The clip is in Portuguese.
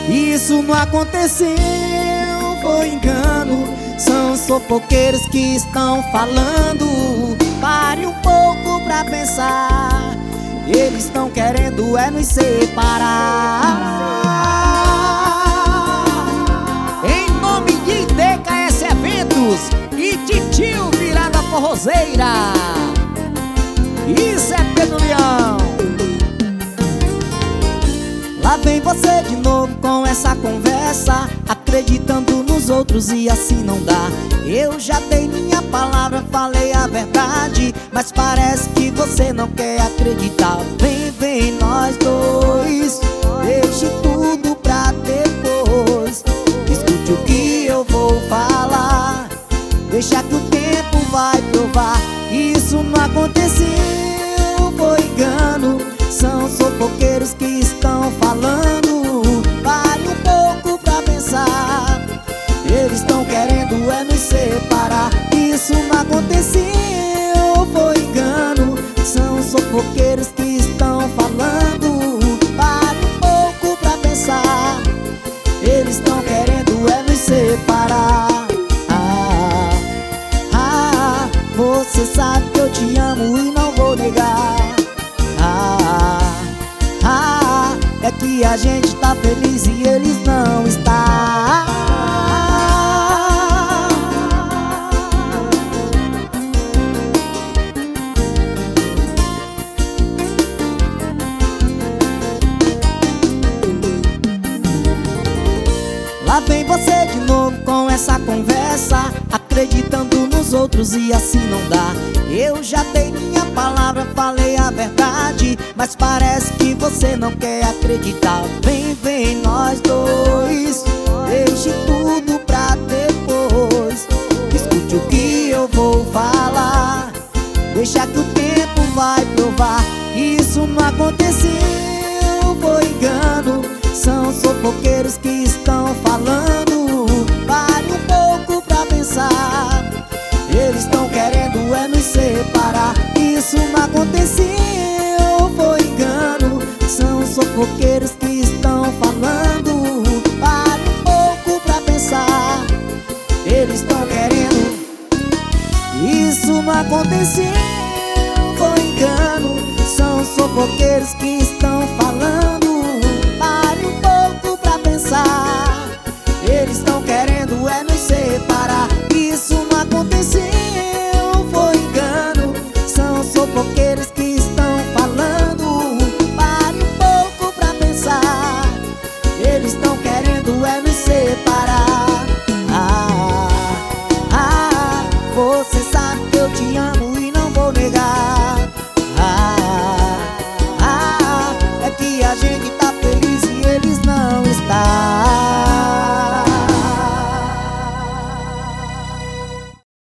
Isso não aconteceu, foi engano. São os fofoqueiros que estão falando. Pare um pouco pra pensar. Eles estão querendo é nos separar. Em nome de DKS Eventos e Titio Virada Forrozeira, isso é Pedro Leão. Lá vem você de novo com essa conversa, acreditando nos outros e assim não dá. Eu já dei minha palavra, falei a verdade, mas parece que você não quer acreditar. Vem nós dois, deixe tudo pra depois. Escute o que eu vou falar, deixa que o tempo vai provar. Isso não aconteceu, foi engano. São os fofoqueiros que estão falando. Pare um pouco pra pensar. Eles estão querendo é nos separar. Isso não aconteceu, foi engano. São os fofoqueiros que estão falando. Pare um pouco pra pensar. Eles estão querendo é nos separar. Você sabe que eu te amo e não vou negar. É que a gente tá feliz e eles não estão. Lá vem você de novo com essa conversa, acreditando nos outros e assim não dá. Eu já dei minha palavra, falei a verdade, mas parece que você não quer acreditar. Vem nós dois, deixe tudo pra depois. Escute o que eu vou falar, deixa que o tempo vai provar. Isso não aconteceu, foi engano. São os fofoqueiros que estão falando. Pare um pouco pra pensar. Eles estão querendo é nos separar. Isso não aconteceu, foi engano. São os fofoqueiros que estão falando. Pare um pouco pra pensar. Eles estão querendo. Isso não aconteceu, foi engano. São os fofoqueiros que estão falando.